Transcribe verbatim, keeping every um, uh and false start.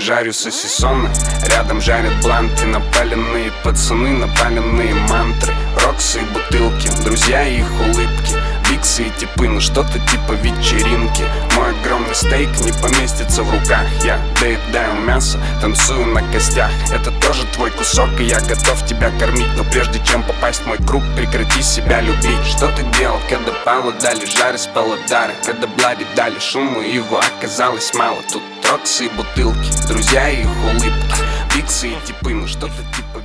жарю сосисоны, рядом жарят бланты. Напаленные пацаны, напаленные мантры, роксы и бутылки, друзья и их улыбки, биксы и типы, ну что-то типа вечеринки. Мой огромный стейк не поместится в руках. Я доедаю мясо, танцую на костях. Это тоже твой кусок, и я готов тебя кормить. Но прежде чем попасть в мой круг, прекрати себя любить. Что ты делал, когда Павла дали жары с паладары, когда Блади дали шуму, и его оказалось мало. Тут роксы и бутылки, друзья и их улыбки, биксы и типы, ну что-то типа